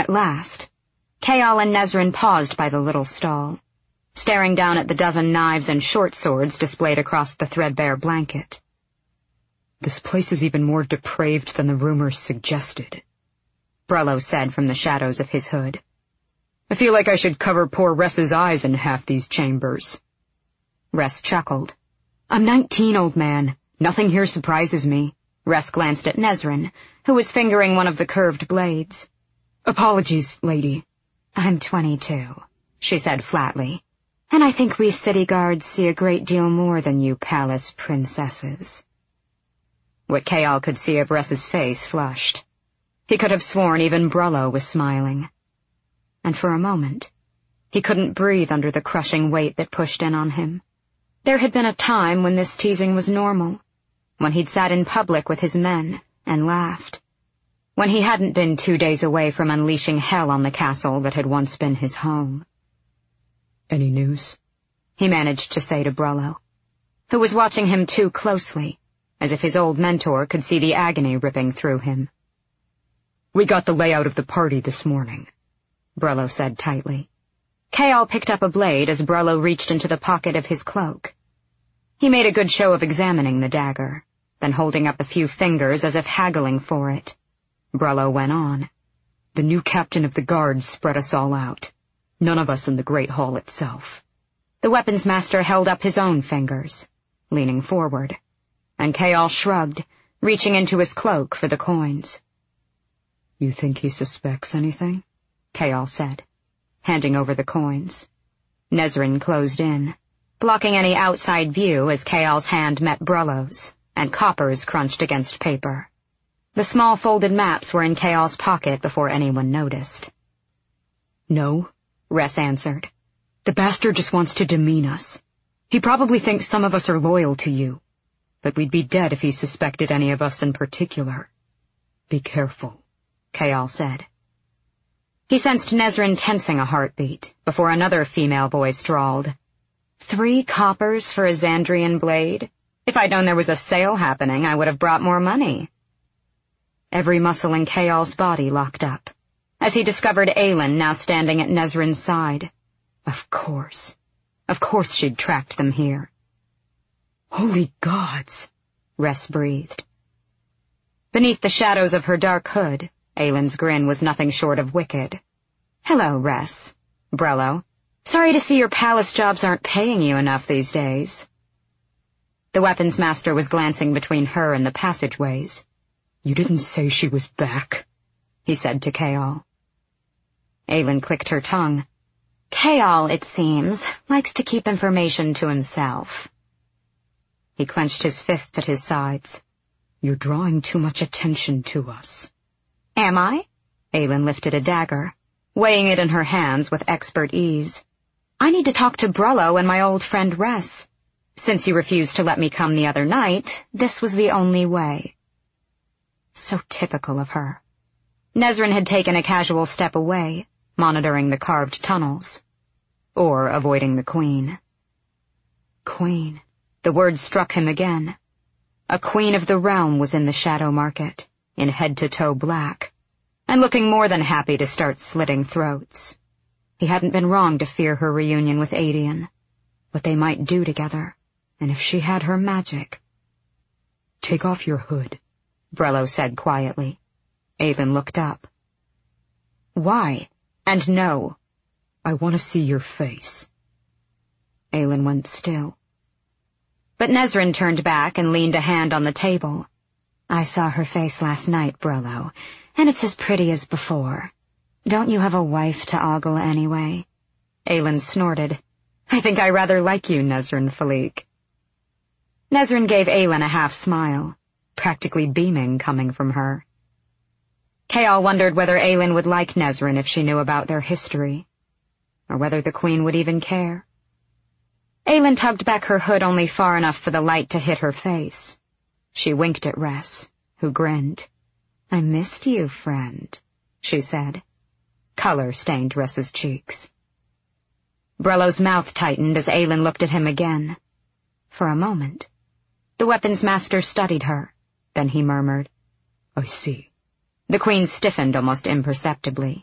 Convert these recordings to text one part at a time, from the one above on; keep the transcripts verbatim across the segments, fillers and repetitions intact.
At last, Kayal and Nezrin paused by the little stall, staring down at the dozen knives and short swords displayed across the threadbare blanket. "This place is even more depraved than the rumors suggested," Brello said from the shadows of his hood. "I feel like I should cover poor Ress's eyes in half these chambers." Ress chuckled. "I'm nineteen, old man. Nothing here surprises me." Ress glanced at Nezrin, who was fingering one of the curved blades. "Apologies, lady." "I'm twenty-two, she said flatly, "and I think we city guards see a great deal more than you palace princesses." What Kayal could see of Ress's face flushed. He could have sworn even Brello was smiling. And for a moment, he couldn't breathe under the crushing weight that pushed in on him. There had been a time when this teasing was normal, when he'd sat in public with his men and laughed, when he hadn't been two days away from unleashing hell on the castle that had once been his home. "Any news?" he managed to say to Brello, who was watching him too closely, as if his old mentor could see the agony ripping through him. "We got the layout of the party this morning," Brello said tightly. Kayal picked up a blade as Brello reached into the pocket of his cloak. He made a good show of examining the dagger, then holding up a few fingers as if haggling for it. Brello went on. "The new captain of the guards spread us all out. None of us in the Great Hall itself." The weapons master held up his own fingers, leaning forward, and Kayal shrugged, reaching into his cloak for the coins. "You think he suspects anything?" Kayal said, handing over the coins. Nezrin closed in, blocking any outside view as Kayal's hand met Brello's, and coppers crunched against paper. The small folded maps were in Kayal's pocket before anyone noticed. "No," Ress answered. "The bastard just wants to demean us. He probably thinks some of us are loyal to you, but we'd be dead if he suspected any of us in particular. Be careful," Kayal said. He sensed Nezrin tensing a heartbeat before another female voice drawled. Three coppers for a Xandrian blade? If I'd known there was a sale happening, I would have brought more money. Every muscle in Kayal's body locked up, as he discovered Aylin now standing at Nezrin's side. Of course. Of course she'd tracked them here. "Holy gods," Ress breathed. Beneath the shadows of her dark hood, Aylin's grin was nothing short of wicked. "Hello, Ress. Brello. Sorry to see your palace jobs aren't paying you enough these days." The weapons master was glancing between her and the passageways. "You didn't say she was back," he said to Kayal. Aylin clicked her tongue. "Kayal, it seems, likes to keep information to himself." He clenched his fists at his sides. "You're drawing too much attention to us." "Am I?" Aylin lifted a dagger, weighing it in her hands with expert ease. "I need to talk to Brello and my old friend Ress. Since you refused to let me come the other night, this was the only way." So typical of her. Nezrin had taken a casual step away, monitoring the carved tunnels. Or avoiding the queen. Queen. The word struck him again. A queen of the realm was in the shadow market, in head-to-toe black, and looking more than happy to start slitting throats. He hadn't been wrong to fear her reunion with Adian, what they might do together, and if she had her magic. "Take off your hood," Brello said quietly. Aylin looked up. "Why? And no." "I want to see your face." Aylin went still. But Nezrin turned back and leaned a hand on the table. "I saw her face last night, Brello, and it's as pretty as before. Don't you have a wife to ogle anyway?" Aylin snorted. "I think I rather like you, Nezrin Falik." Nezrin gave Aylin a half-smile, practically beaming coming from her. Kayal wondered whether Aylin would like Nezrin if she knew about their history, or whether the queen would even care. Aylin tugged back her hood only far enough for the light to hit her face. She winked at Ress, who grinned. "I missed you, friend," she said. Color stained Ress's cheeks. Brello's mouth tightened as Aylin looked at him again. For a moment, the weapons master studied her. Then he murmured, "I see." The queen stiffened almost imperceptibly.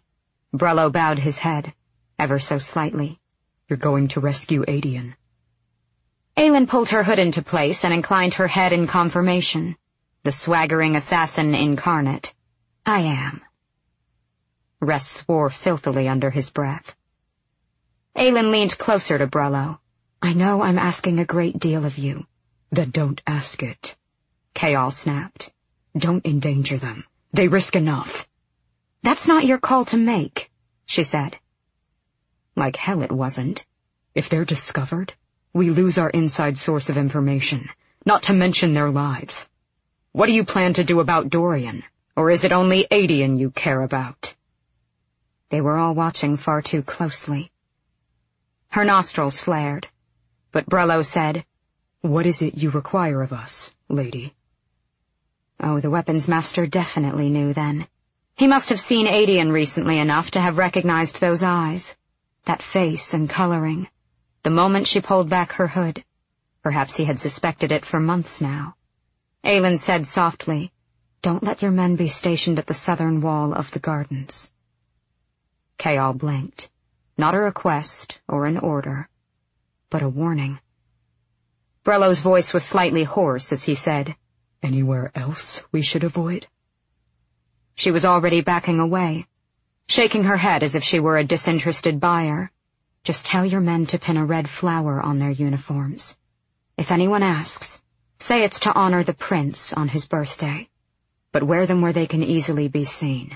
Brello bowed his head, ever so slightly. You're going to rescue Adian. Aylin pulled her hood into place and inclined her head in confirmation. The swaggering assassin incarnate. I am. Ress swore filthily under his breath. Aylin leaned closer to Brello. I know I'm asking a great deal of you. Then don't ask it. Chaol snapped. Don't endanger them. They risk enough. That's not your call to make, she said. Like hell it wasn't. If they're discovered, we lose our inside source of information, not to mention their lives. What do you plan to do about Dorian? Or is it only Adian you care about? They were all watching far too closely. Her nostrils flared, but Brello said, What is it you require of us, lady? Oh, the weapons master definitely knew then. He must have seen Adian recently enough to have recognized those eyes, that face and coloring, the moment she pulled back her hood. Perhaps he had suspected it for months now. Aylin said softly, Don't let your men be stationed at the southern wall of the gardens. Chaol blinked. Not a request or an order, but a warning. Brello's voice was slightly hoarse as he said, Anywhere else we should avoid? She was already backing away, shaking her head as if she were a disinterested buyer. Just tell your men to pin a red flower on their uniforms. If anyone asks, say it's to honor the prince on his birthday, but wear them where they can easily be seen.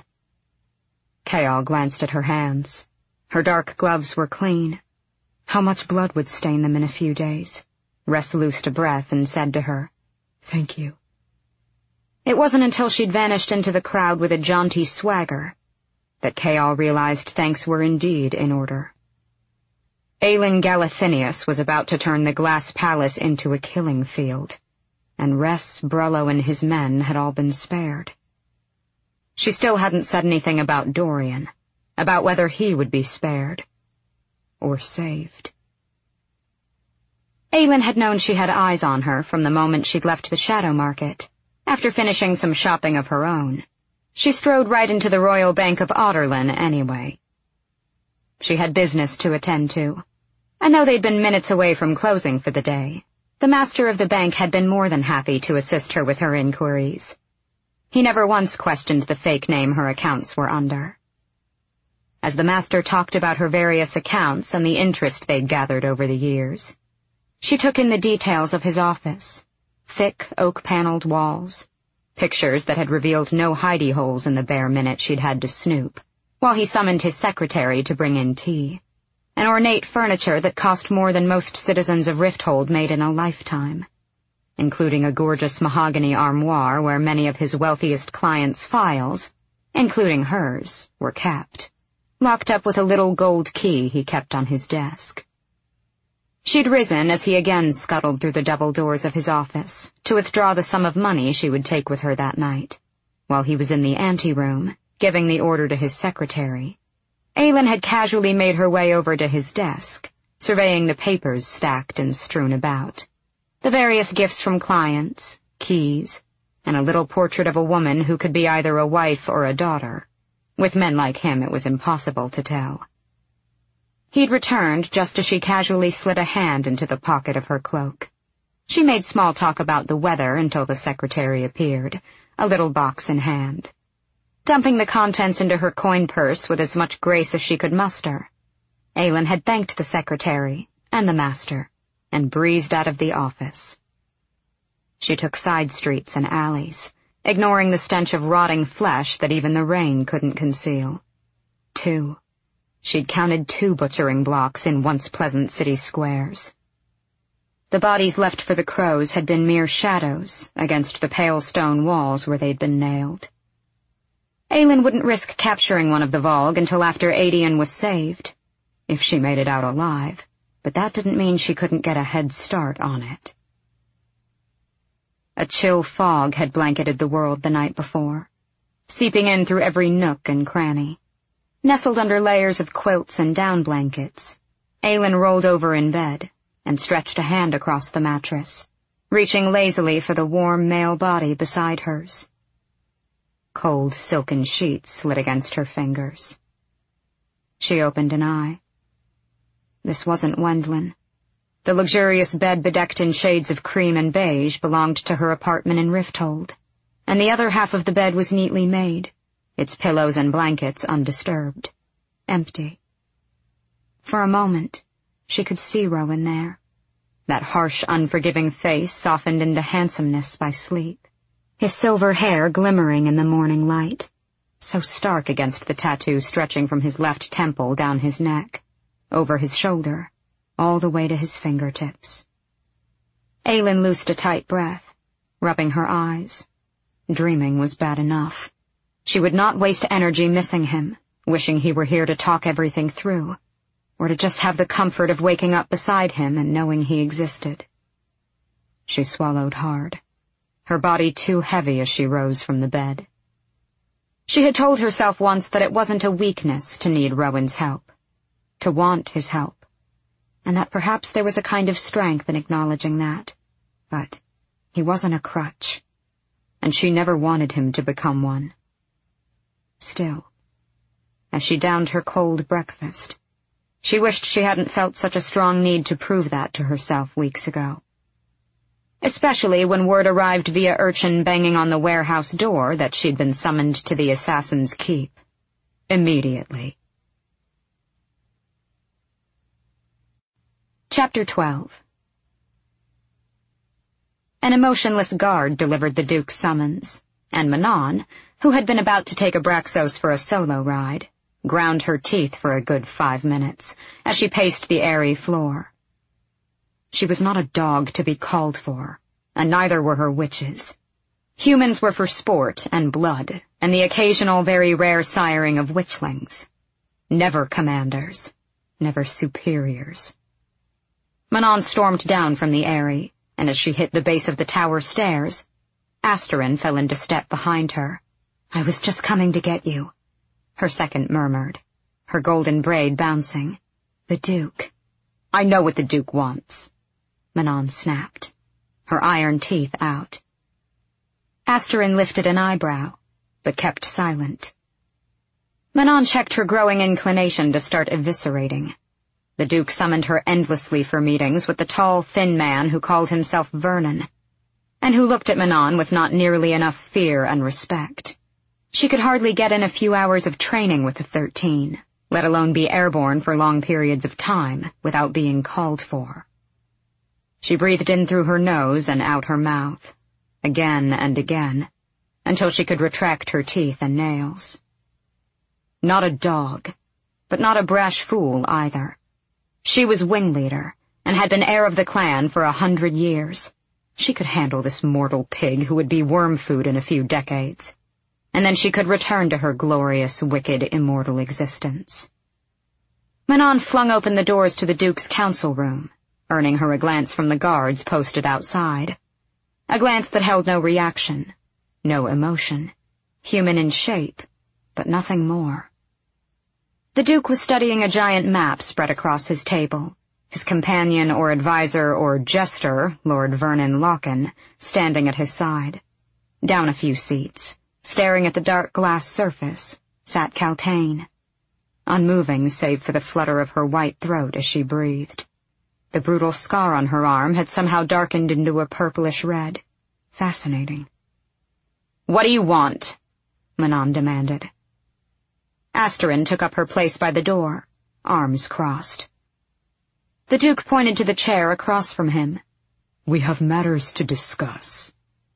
Chaol glanced at her hands. Her dark gloves were clean. How much blood would stain them in a few days? Ress loosed a breath and said to her, Thank you. It wasn't until she'd vanished into the crowd with a jaunty swagger that Chaol realized thanks were indeed in order. Aylin Galathinius was about to turn the glass palace into a killing field, and Ress, Brello, and his men had all been spared. She still hadn't said anything about Dorian, about whether he would be spared or saved. Aylin had known she had eyes on her from the moment she'd left the Shadow Market. After finishing some shopping of her own, she strode right into the Royal Bank of Otterlin anyway. She had business to attend to, and though they'd been minutes away from closing for the day, the master of the bank had been more than happy to assist her with her inquiries. He never once questioned the fake name her accounts were under. As the master talked about her various accounts and the interest they'd gathered over the years, she took in the details of his office. Thick, oak-paneled walls, pictures that had revealed no hidey holes in the bare minute she'd had to snoop, while he summoned his secretary to bring in tea, and ornate furniture that cost more than most citizens of Rifthold made in a lifetime, including a gorgeous mahogany armoire where many of his wealthiest clients' files, including hers, were kept, locked up with a little gold key he kept on his desk. She'd risen as he again scuttled through the double doors of his office to withdraw the sum of money she would take with her that night. While he was in the anteroom, giving the order to his secretary, Aylin had casually made her way over to his desk, surveying the papers stacked and strewn about, the various gifts from clients, keys, and a little portrait of a woman who could be either a wife or a daughter. With men like him, it was impossible to tell. He'd returned just as she casually slid a hand into the pocket of her cloak. She made small talk about the weather until the secretary appeared, a little box in hand. Dumping the contents into her coin purse with as much grace as she could muster, Aylin had thanked the secretary and the master and breezed out of the office. She took side streets and alleys, ignoring the stench of rotting flesh that even the rain couldn't conceal. Two. She'd counted two butchering blocks in once pleasant city squares. The bodies left for the crows had been mere shadows against the pale stone walls where they'd been nailed. Aylin wouldn't risk capturing one of the Vogue until after Adian was saved, if she made it out alive, but that didn't mean she couldn't get a head start on it. A chill fog had blanketed the world the night before, seeping in through every nook and cranny. Nestled under layers of quilts and down blankets, Aylin rolled over in bed and stretched a hand across the mattress, reaching lazily for the warm male body beside hers. Cold silken sheets slid against her fingers. She opened an eye. This wasn't Wendlin. The luxurious bed bedecked in shades of cream and beige belonged to her apartment in Rifthold, and the other half of the bed was neatly made, its pillows and blankets undisturbed, empty. For a moment, she could see Rowan there, that harsh, unforgiving face softened into handsomeness by sleep, his silver hair glimmering in the morning light, so stark against the tattoo stretching from his left temple down his neck, over his shoulder, all the way to his fingertips. Aylin loosed a tight breath, rubbing her eyes. Dreaming was bad enough. She would not waste energy missing him, wishing he were here to talk everything through, or to just have the comfort of waking up beside him and knowing he existed. She swallowed hard, her body too heavy as she rose from the bed. She had told herself once that it wasn't a weakness to need Rowan's help, to want his help, and that perhaps there was a kind of strength in acknowledging that, but he wasn't a crutch, and she never wanted him to become one. Still, as she downed her cold breakfast, she wished she hadn't felt such a strong need to prove that to herself weeks ago. Especially when word arrived via urchin banging on the warehouse door that she'd been summoned to the Assassin's Keep. Immediately. Chapter twelve. An emotionless guard delivered the Duke's summons, and Manon, who had been about to take Abraxos for a solo ride, ground her teeth for a good five minutes as she paced the airy floor. She was not a dog to be called for, and neither were her witches. Humans were for sport and blood, and the occasional very rare siring of witchlings. Never commanders, never superiors. Manon stormed down from the Eyrie, and as she hit the base of the tower stairs, Asterin fell into step behind her. "I was just coming to get you," her second murmured, her golden braid bouncing. "The Duke." "I know what the Duke wants," Manon snapped, her iron teeth out. Asterin lifted an eyebrow, but kept silent. Manon checked her growing inclination to start eviscerating. The Duke summoned her endlessly for meetings with the tall, thin man who called himself Vernon, and who looked at Manon with not nearly enough fear and respect. She could hardly get in a few hours of training with the Thirteen, let alone be airborne for long periods of time without being called for. She breathed in through her nose and out her mouth, again and again, until she could retract her teeth and nails. Not a dog, but not a brash fool either. She was wingleader, and had been heir of the clan for a hundred years. She could handle this mortal pig who would be worm food in a few decades, and then she could return to her glorious, wicked, immortal existence. Manon flung open the doors to the Duke's council room, earning her a glance from the guards posted outside. A glance that held no reaction, no emotion, human in shape, but nothing more. The Duke was studying a giant map spread across his table, his companion or advisor or jester, Lord Vernon Lochan, standing at his side. Down a few seats, staring at the dark glass surface, sat Kaltain, unmoving save for the flutter of her white throat as she breathed. The brutal scar on her arm had somehow darkened into a purplish red. Fascinating. "What do you want?" Manon demanded. Asterin took up her place by the door, arms crossed. The Duke pointed to the chair across from him. "We have matters to discuss."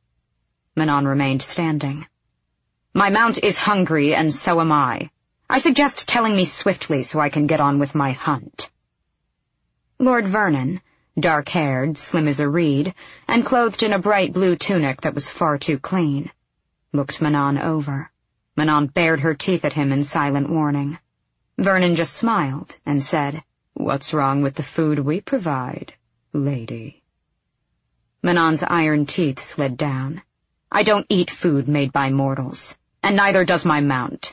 Manon remained standing. "My mount is hungry, and so am I. I suggest telling me swiftly so I can get on with my hunt." Lord Vernon, dark-haired, slim as a reed, and clothed in a bright blue tunic that was far too clean, looked Manon over. Manon bared her teeth at him in silent warning. Vernon just smiled and said, "What's wrong with the food we provide, lady?" Manon's iron teeth slid down. "I don't eat food made by mortals, and neither does my mount."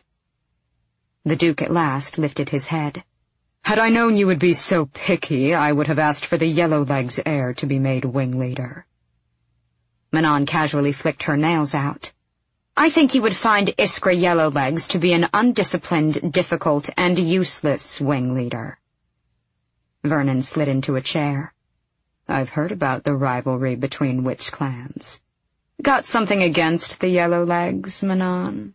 The Duke at last lifted his head. "Had I known you would be so picky, I would have asked for the Yellowlegs heir to be made wingleader." Manon casually flicked her nails out. I think you would find Iskra Yellowlegs to be an undisciplined, difficult, and useless wing leader. Vernon slid into a chair. I've heard about the rivalry between witch clans. Got something against the Yellowlegs, Manon?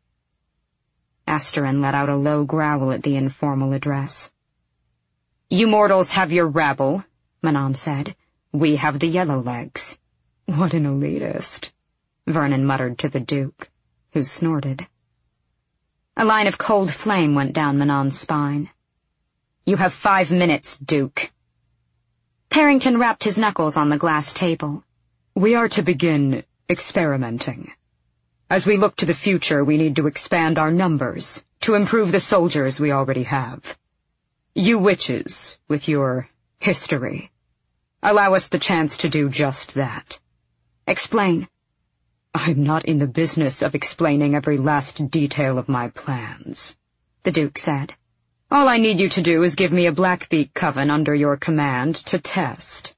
Asterin let out a low growl at the informal address. You mortals have your rabble, Manon said. We have the Yellowlegs. What an elitist, Vernon muttered to the Duke, who snorted. A line of cold flame went down Manon's spine. You have five minutes, Duke. Parrington rapped his knuckles on the glass table. We are to begin experimenting. As we look to the future, we need to expand our numbers, to improve the soldiers we already have. You witches, with your history, allow us the chance to do just that. Explain. I'm not in the business of explaining every last detail of my plans, the Duke said. All I need you to do is give me a Blackbeak coven under your command to test.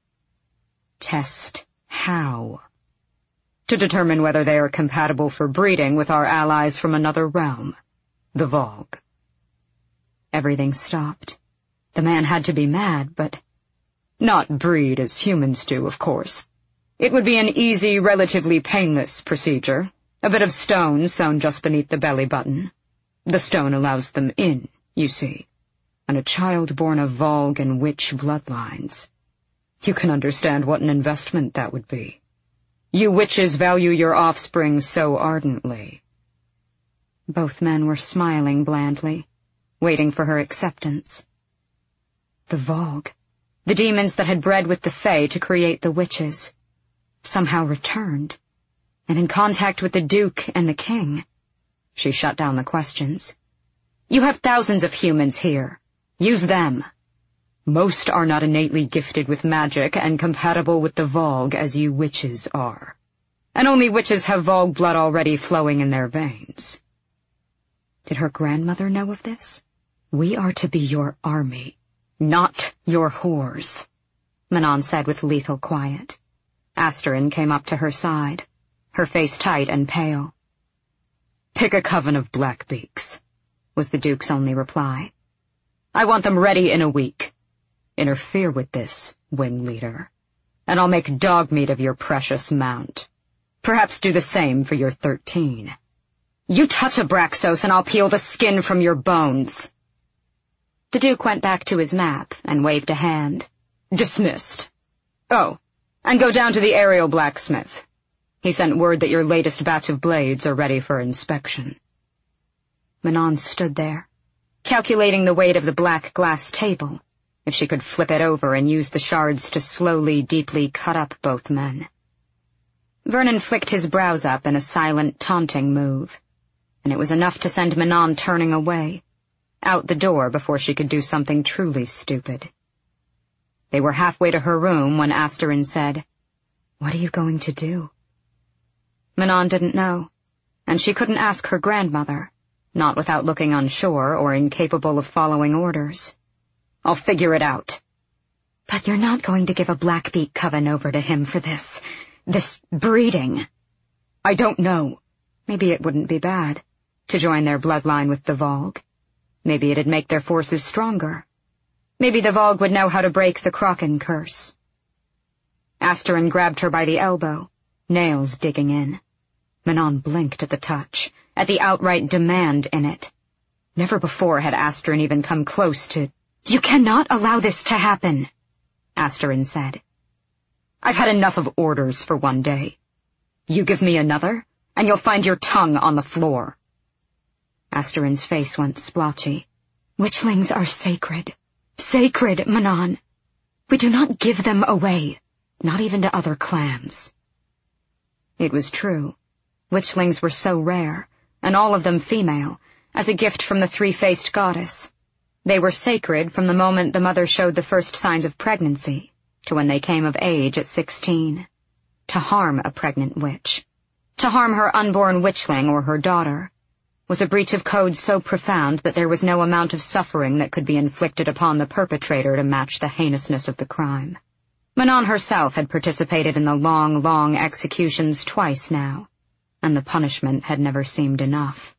Test how? To determine whether they are compatible for breeding with our allies from another realm, the Volg. Everything stopped. The man had to be mad, but not breed as humans do, of course. It would be an easy, relatively painless procedure, a bit of stone sewn just beneath the belly button. The stone allows them in, you see, and a child born of Volg and witch bloodlines. You can understand what an investment that would be. You witches value your offspring so ardently. Both men were smiling blandly, waiting for her acceptance. The Volg, the demons that had bred with the Fae to create the witches, somehow returned, and in contact with the Duke and the King. She shut down the questions. You have thousands of humans here. Use them. Most are not innately gifted with magic and compatible with the Volg as you witches are. And only witches have Volg blood already flowing in their veins. Did her grandmother know of this? We are to be your army, not your whores, Manon said with lethal quiet. Asterin came up to her side, her face tight and pale. Pick a coven of Blackbeaks, was the Duke's only reply. I want them ready in a week. Interfere with this, wing leader, and I'll make dog meat of your precious mount. Perhaps do the same for your thirteen. You touch a Braxos and I'll peel the skin from your bones. The Duke went back to his map and waved a hand. Dismissed. Oh, and go down to the aerial blacksmith. He sent word that your latest batch of blades are ready for inspection. Manon stood there, calculating the weight of the black glass table, if she could flip it over and use the shards to slowly, deeply cut up both men. Vernon flicked his brows up in a silent, taunting move, and it was enough to send Manon turning away, out the door before she could do something truly stupid. They were halfway to her room when Asterin said, What are you going to do? Manon didn't know, and she couldn't ask her grandmother, not without looking unsure or incapable of following orders. I'll figure it out. But you're not going to give a Blackbeak coven over to him for this, this breeding. I don't know. Maybe it wouldn't be bad to join their bloodline with the Volg. Maybe it'd make their forces stronger. Maybe the Volg would know how to break the Kraken curse. Asterin grabbed her by the elbow, nails digging in. Manon blinked at the touch, at the outright demand in it. Never before had Asterin even come close to... You cannot allow this to happen, Asterin said. I've had enough of orders for one day. You give me another, and you'll find your tongue on the floor. Asterin's face went splotchy. Witchlings are sacred. Sacred, Manon. We do not give them away, not even to other clans. It was true. Witchlings were so rare, and all of them female, as a gift from the three-faced goddess. They were sacred from the moment the mother showed the first signs of pregnancy, to when they came of age at sixteen. To harm a pregnant witch, to harm her unborn witchling or her daughter, was a breach of code so profound that there was no amount of suffering that could be inflicted upon the perpetrator to match the heinousness of the crime. Manon herself had participated in the long, long executions twice now, and the punishment had never seemed enough.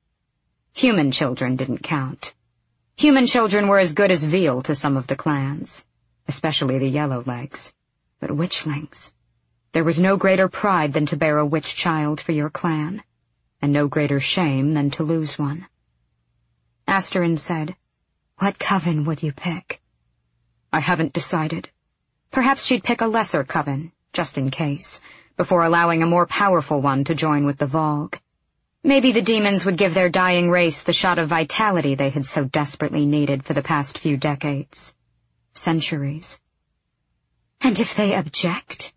Human children didn't count. Human children were as good as veal to some of the clans, especially the Yellowlegs. But witchlings. There was no greater pride than to bear a witch child for your clan, and no greater shame than to lose one. Asterin said, "What coven would you pick?" "I haven't decided. Perhaps she'd pick a lesser coven, just in case, before allowing a more powerful one to join with the Vogue. Maybe the demons would give their dying race the shot of vitality they had so desperately needed for the past few decades. Centuries. And if they object?"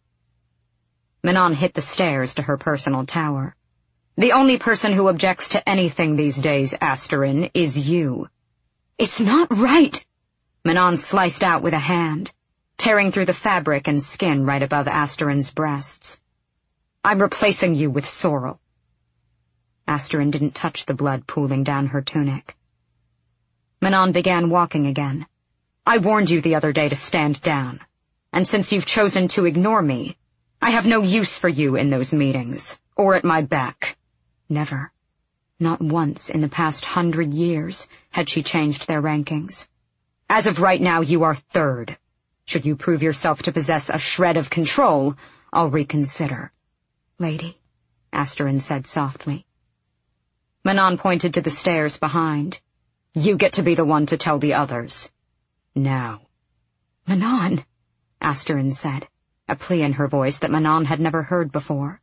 Manon hit the stairs to her personal tower. "The only person who objects to anything these days, Asterin, is you." "It's not right!" Manon sliced out with a hand, tearing through the fabric and skin right above Asterin's breasts. "I'm replacing you with Sorrel." Asterin didn't touch the blood pooling down her tunic. Manon began walking again. "I warned you the other day to stand down, and since you've chosen to ignore me, I have no use for you in those meetings, or at my back." Never, not once in the past hundred years, had she changed their rankings. "As of right now, you are third. Should you prove yourself to possess a shred of control, I'll reconsider." "Lady," Asterin said softly. Manon pointed to the stairs behind. "You get to be the one to tell the others. Now." "Manon," Asterin said, a plea in her voice that Manon had never heard before.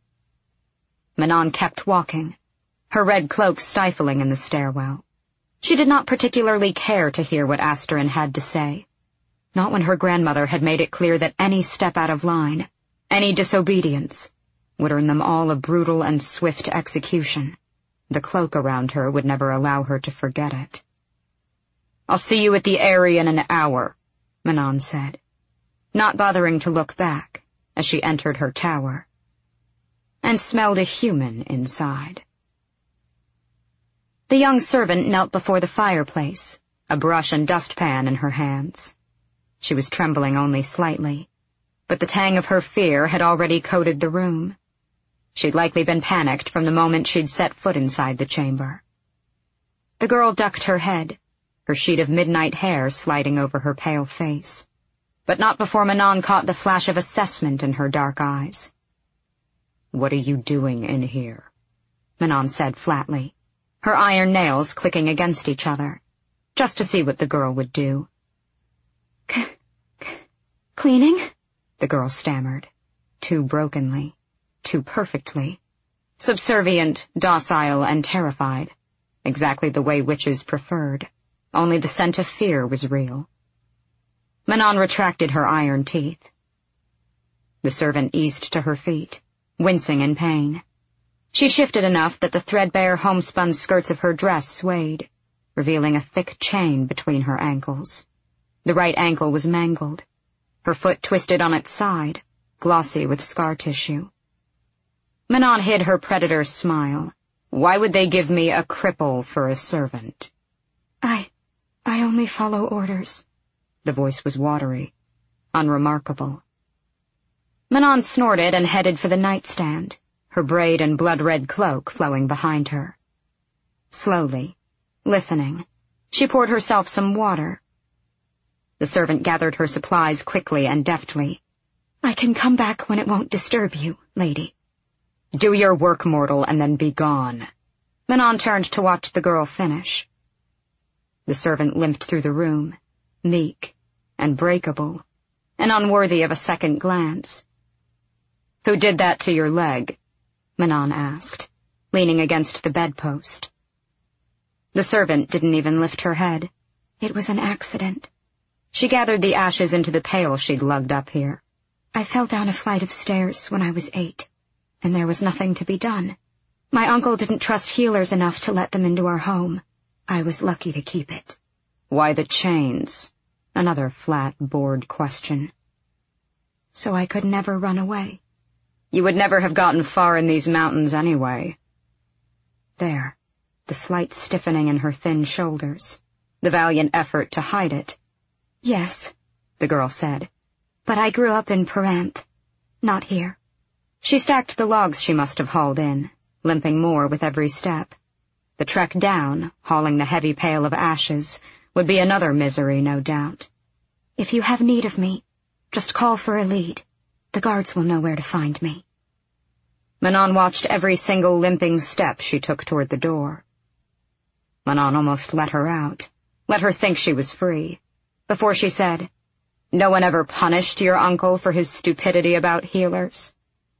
Manon kept walking, her red cloak stifling in the stairwell. She did not particularly care to hear what Asterin had to say, not when her grandmother had made it clear that any step out of line, any disobedience, would earn them all a brutal and swift execution. The cloak around her would never allow her to forget it. "I'll see you at the Eyrie in an hour," Manon said, not bothering to look back as she entered her tower, and smelled a human inside. The young servant knelt before the fireplace, a brush and dustpan in her hands. She was trembling only slightly, but the tang of her fear had already coated the room. She'd likely been panicked from the moment she'd set foot inside the chamber. The girl ducked her head, her sheet of midnight hair sliding over her pale face, but not before Manon caught the flash of assessment in her dark eyes. "What are you doing in here?" Manon said flatly, her iron nails clicking against each other, just to see what the girl would do. C- c- cleaning? The girl stammered, too brokenly. Too perfectly. Subservient, docile, and terrified. Exactly the way witches preferred. Only the scent of fear was real. Manon retracted her iron teeth. The servant eased to her feet, wincing in pain. She shifted enough that the threadbare homespun skirts of her dress swayed, revealing a thick chain between her ankles. The right ankle was mangled, her foot twisted on its side, glossy with scar tissue. Manon hid her predator's smile. "Why would they give me a cripple for a servant?" I, I only follow orders." The voice was watery, unremarkable. Manon snorted and headed for the nightstand, her braid and blood-red cloak flowing behind her. Slowly, listening, she poured herself some water. The servant gathered her supplies quickly and deftly. "I can come back when it won't disturb you, lady." "Do your work, mortal, and then be gone." Manon turned to watch the girl finish. The servant limped through the room, meek and breakable, and unworthy of a second glance. "Who did that to your leg?" Manon asked, leaning against the bedpost. The servant didn't even lift her head. "It was an accident." She gathered the ashes into the pail she'd lugged up here. "I fell down a flight of stairs when I was eight, and there was nothing to be done. My uncle didn't trust healers enough to let them into our home. I was lucky to keep it." "Why the chains?" Another flat, bored question. "So I could never run away." "You would never have gotten far in these mountains anyway." There, the slight stiffening in her thin shoulders, the valiant effort to hide it. "Yes," the girl said, "but I grew up in Peranth, not here." She stacked the logs she must have hauled in, limping more with every step. The trek down, hauling the heavy pail of ashes, would be another misery, no doubt. "If you have need of me, just call for a lead. The guards will know where to find me." Manon watched every single limping step she took toward the door. Manon almost let her out, let her think she was free, before she said, "No one ever punished your uncle for his stupidity about healers?"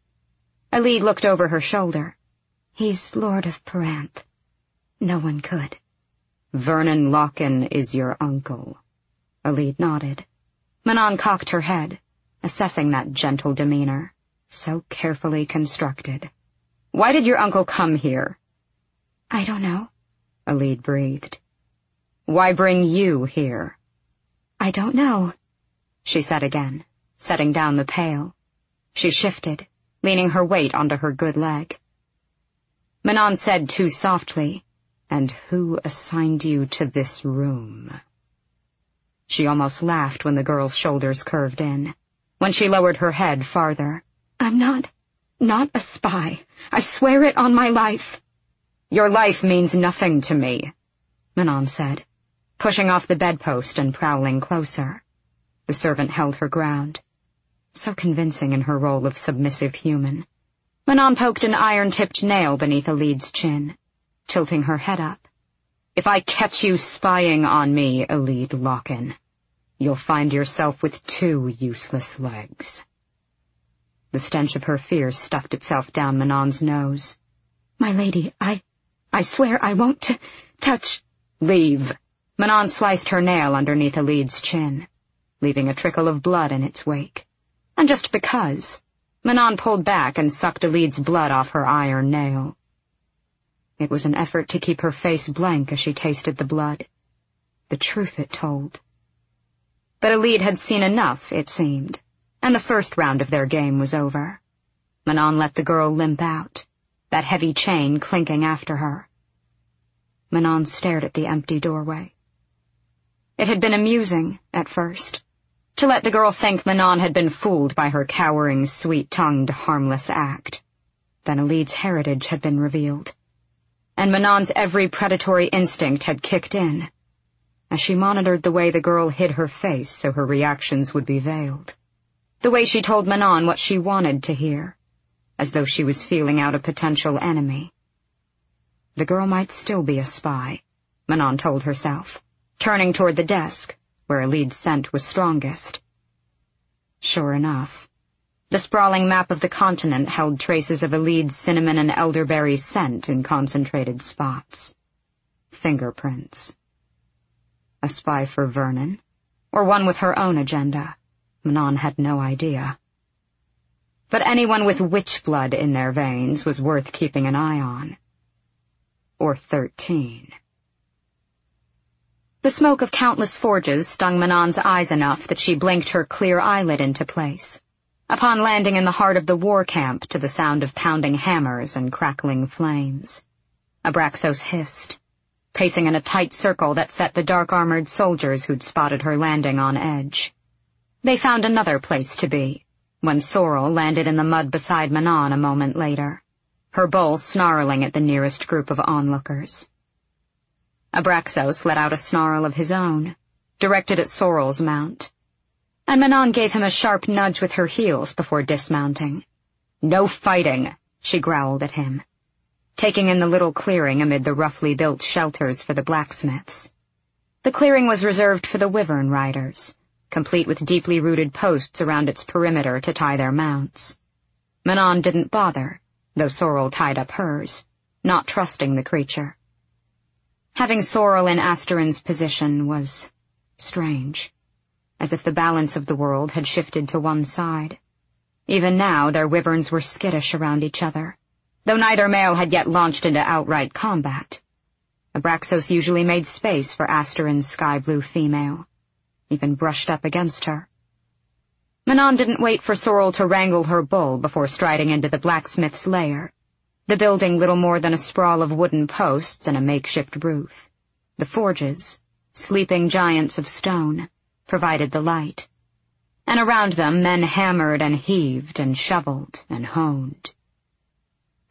Elide looked over her shoulder. "He's Lord of Peranth. No one could." "Vernon Lochan is your uncle." Elide nodded. Manon cocked her head, assessing that gentle demeanor, so carefully constructed. "Why did your uncle come here?" "I don't know," Elide breathed. "Why bring you here?" "I don't know," she said again, setting down the pail. She shifted, leaning her weight onto her good leg. Manon said too softly, "And who assigned you to this room?" She almost laughed when the girl's shoulders curved in, when she lowered her head farther. "I'm not, not a spy. I swear it on my life." "Your life means nothing to me," Manon said, pushing off the bedpost and prowling closer. The servant held her ground, so convincing in her role of submissive human. Manon poked an iron-tipped nail beneath Elide's chin, tilting her head up. "If I catch you spying on me, Elide Lochan, you'll find yourself with two useless legs." The stench of her fear stuffed itself down Manon's nose. "My lady, I... I swear I won't t- touch..." "Leave." Manon sliced her nail underneath Elide's chin, leaving a trickle of blood in its wake. And just because, Manon pulled back and sucked Elide's blood off her iron nail. It was an effort to keep her face blank as she tasted the blood. The truth it told. But Elide had seen enough, it seemed, and the first round of their game was over. Manon let the girl limp out, that heavy chain clinking after her. Manon stared at the empty doorway. It had been amusing, at first, to let the girl think Manon had been fooled by her cowering, sweet-tongued, harmless act. Then Elide's heritage had been revealed, and Manon's every predatory instinct had kicked in, as she monitored the way the girl hid her face so her reactions would be veiled, the way she told Manon what she wanted to hear, as though she was feeling out a potential enemy. The girl might still be a spy, Manon told herself, turning toward the desk, where Elide's scent was strongest. Sure enough, the sprawling map of the continent held traces of Elide's cinnamon and elderberry scent in concentrated spots. Fingerprints. A spy for Vernon, or one with her own agenda, Manon had no idea. But anyone with witch blood in their veins was worth keeping an eye on. Or thirteen. The smoke of countless forges stung Manon's eyes enough that she blinked her clear eyelid into place, upon landing in the heart of the war camp to the sound of pounding hammers and crackling flames. Abraxos hissed, pacing in a tight circle that set the dark-armored soldiers who'd spotted her landing on edge. They found another place to be, when Sorrel landed in the mud beside Manon a moment later, her bull snarling at the nearest group of onlookers. Abraxos let out a snarl of his own, directed at Sorrel's mount, and Manon gave him a sharp nudge with her heels before dismounting. "No fighting," she growled at him, taking in the little clearing amid the roughly built shelters for the blacksmiths. The clearing was reserved for the Wyvern riders, complete with deeply rooted posts around its perimeter to tie their mounts. Manon didn't bother, though Sorrel tied up hers, not trusting the creature. Having Sorrel in Asterin's position was strange, as if the balance of the world had shifted to one side. Even now their wyverns were skittish around each other, though neither male had yet launched into outright combat. Abraxos usually made space for Asterin's sky-blue female, even brushed up against her. Manon didn't wait for Sorrel to wrangle her bull before striding into the blacksmith's lair, the building little more than a sprawl of wooden posts and a makeshift roof. The forges, sleeping giants of stone, provided the light, and around them men hammered and heaved and shoveled and honed.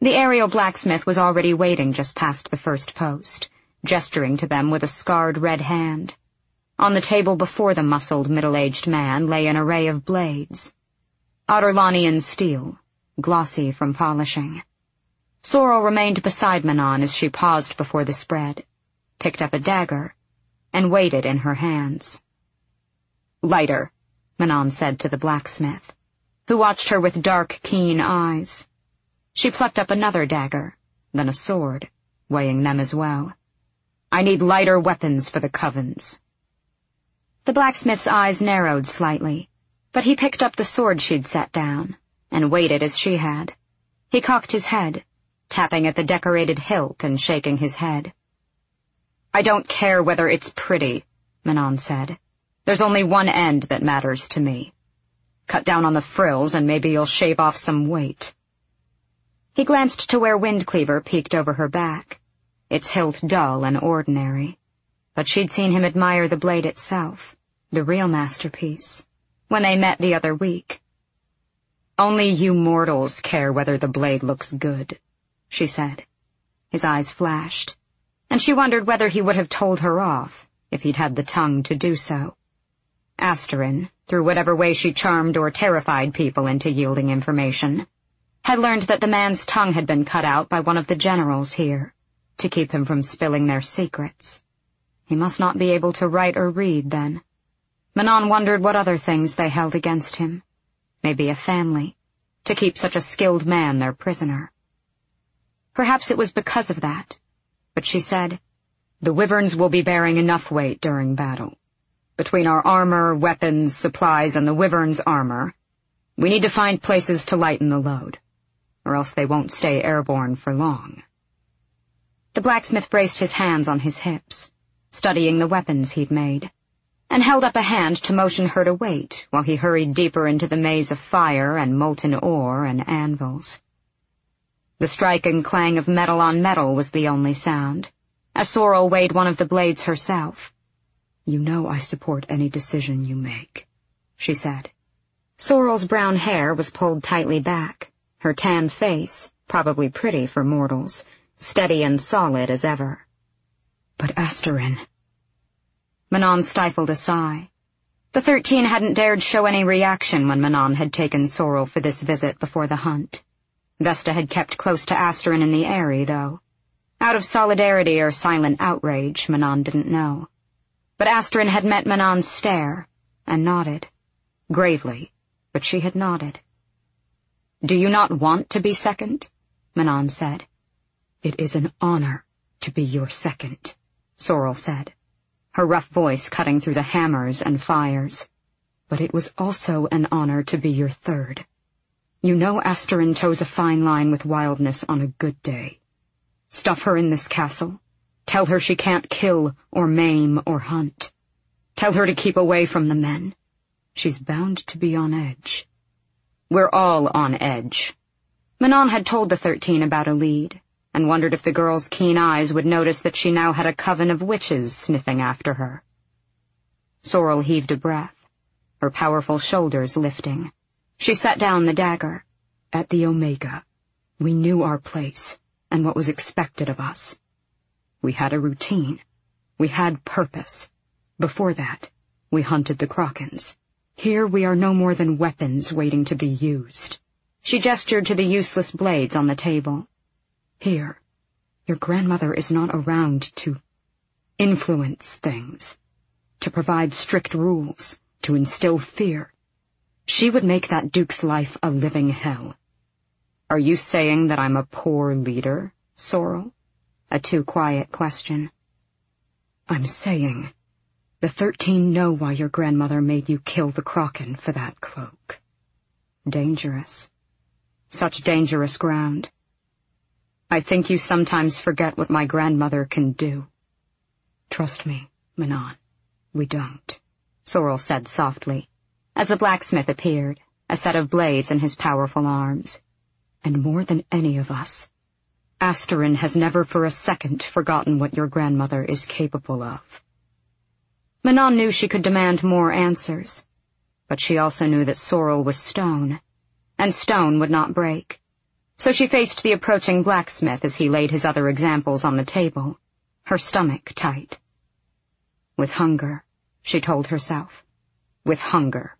The aerial blacksmith was already waiting just past the first post, gesturing to them with a scarred red hand. On the table before the muscled, middle-aged man lay an array of blades. Adarlanian steel, glossy from polishing. Sorrel remained beside Manon as she paused before the spread, picked up a dagger, and weighed it in her hands. "Lighter," Manon said to the blacksmith, who watched her with dark, keen eyes. She plucked up another dagger, then a sword, weighing them as well. "I need lighter weapons for the covens." The blacksmith's eyes narrowed slightly, but he picked up the sword she'd set down, and weighed it as she had. He cocked his head, tapping at the decorated hilt and shaking his head. "I don't care whether it's pretty," Manon said. "There's only one end that matters to me. Cut down on the frills and maybe you'll shave off some weight." He glanced to where Windcleaver peeked over her back, its hilt dull and ordinary, but she'd seen him admire the blade itself, the real masterpiece, when they met the other week. "Only you mortals care whether the blade looks good," she said. His eyes flashed, and she wondered whether he would have told her off if he'd had the tongue to do so. Asterin, through whatever way she charmed or terrified people into yielding information, had learned that the man's tongue had been cut out by one of the generals here, to keep him from spilling their secrets. He must not be able to write or read, then. Manon wondered what other things they held against him. Maybe a family, to keep such a skilled man their prisoner. Perhaps it was because of that, but she said, "The wyverns will be bearing enough weight during battle. Between our armor, weapons, supplies, and the wyverns' armor, we need to find places to lighten the load, or else they won't stay airborne for long." The blacksmith braced his hands on his hips, studying the weapons he'd made, and held up a hand to motion her to wait while he hurried deeper into the maze of fire and molten ore and anvils. The strike and clang of metal on metal was the only sound, as Sorrel weighed one of the blades herself. "You know I support any decision you make," she said. Sorrel's brown hair was pulled tightly back, her tan face, probably pretty for mortals, steady and solid as ever. "But Asterin—" Manon stifled a sigh. The Thirteen hadn't dared show any reaction when Manon had taken Sorrel for this visit before the hunt. Vesta had kept close to Asterin in the Eyrie, though. Out of solidarity or silent outrage, Manon didn't know. But Asterin had met Manon's stare, and nodded. Gravely, but she had nodded. "Do you not want to be second?" Manon said. "It is an honor to be your second," Sorrel said, her rough voice cutting through the hammers and fires. "But it was also an honor to be your third. You know Asterin toes a fine line with wildness on a good day. Stuff her in this castle. Tell her she can't kill or maim or hunt. Tell her to keep away from the men. She's bound to be on edge." "We're all on edge." Manon had told the Thirteen about a lead, and wondered if the girl's keen eyes would notice that she now had a coven of witches sniffing after her. Sorrel heaved a breath, her powerful shoulders lifting. She set down the dagger. "At the Omega, we knew our place and what was expected of us. We had a routine. We had purpose. Before that, we hunted the Krakens. Here we are no more than weapons waiting to be used." She gestured to the useless blades on the table. "Here, your grandmother is not around to influence things, to provide strict rules, to instill fear. She would make that Duke's life a living hell." "Are you saying that I'm a poor leader, Sorrel?" A too quiet question. "I'm saying the Thirteen know why your grandmother made you kill the Kraken for that cloak." Dangerous. Such dangerous ground. "I think you sometimes forget what my grandmother can do." "Trust me, Manon, we don't," Sorrel said softly, as the blacksmith appeared, a set of blades in his powerful arms. "And more than any of us, Asterin has never for a second forgotten what your grandmother is capable of." Manon knew she could demand more answers, but she also knew that Sorrel was stone, and stone would not break. so she faced the approaching blacksmith as he laid his other examples on the table, her stomach tight. With hunger, she told herself. With hunger.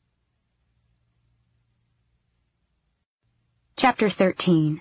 Chapter thirteen.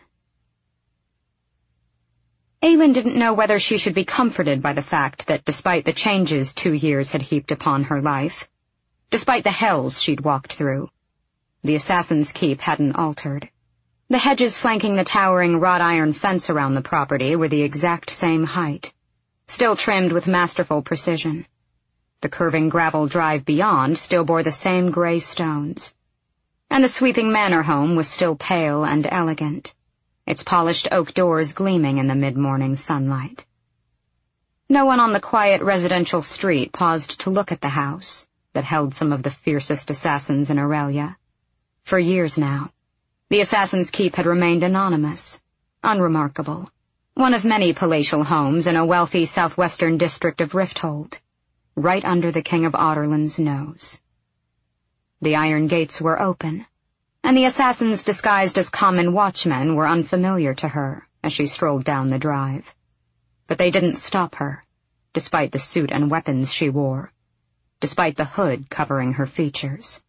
Aylin didn't know whether she should be comforted by the fact that despite the changes two years had heaped upon her life, despite the hells she'd walked through, the Assassin's Keep hadn't altered. The hedges flanking the towering wrought iron fence around the property were the exact same height, still trimmed with masterful precision. The curving gravel drive beyond still bore the same gray stones, and the sweeping manor home was still pale and elegant, its polished oak doors gleaming in the mid-morning sunlight. No one on the quiet residential street paused to look at the house that held some of the fiercest assassins in Aurelia. For years now, the Assassin's Keep had remained anonymous, unremarkable, one of many palatial homes in a wealthy southwestern district of Rifthold, right under the King of Adarlan's nose. The iron gates were open, and the assassins disguised as common watchmen were unfamiliar to her as she strolled down the drive. But they didn't stop her, despite the suit and weapons she wore, despite the hood covering her features.